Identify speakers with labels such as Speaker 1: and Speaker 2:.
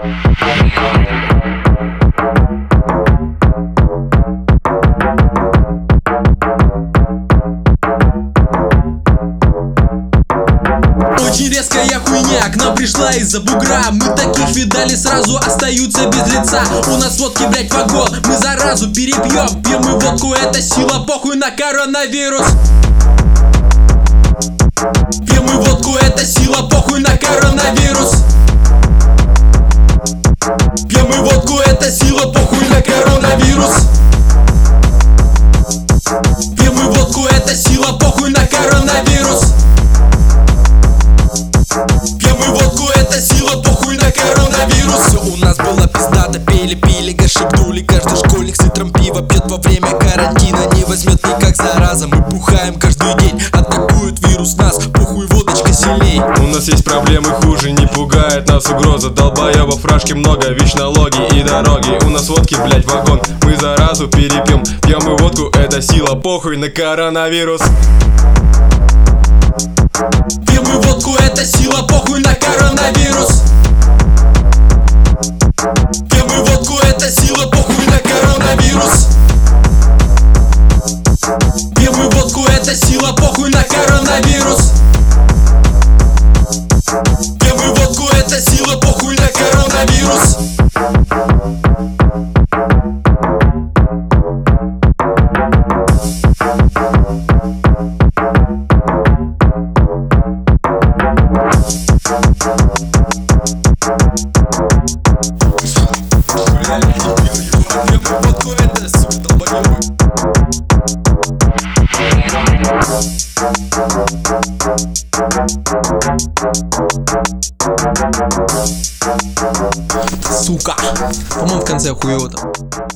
Speaker 1: Очень резкая хуйня к нам пришла из-за бугра. Мы таких видали, сразу остаются без лица. У нас водки, блять, вагон, мы заразу перепьем. Пьем мы водку, это сила, похуй на коронавирус. Пьем мы водку, это сила, похуй на коронавирус. Пьем мы водку, это сила, похуй на коронавирус. Пьем мы водку, это сила, похуй на коронавирус. Пьем мы водку, это сила, похуй на коронавирус.
Speaker 2: Все у нас было пиздато, пили, гашикнули. Каждый школьник с литром пива пьет во время карантина. Не возьмет никак зараза, мы бухаем каждый день. Атакует вирус нас, похуй, водочка сильней.
Speaker 3: У нас есть проблемы хуже, не пугает нас угроза. Долбоебов, фрашки много, ВИЧ, налоги и дороги. У нас водки, блять, вагон, мы заразу перепьем. Пьем мы водку, это сила, похуй на коронавирус.
Speaker 1: Пьем мы водку, это сила, похуй на коронавирус. Пьем мы водку, это сила, похуй на коронавирус. Пьем мы водку, это сила, похуй на коронавирус. Пьем мы водку, это сила, похуй на коронавирус. Сука, по-моему, в конце хуёво.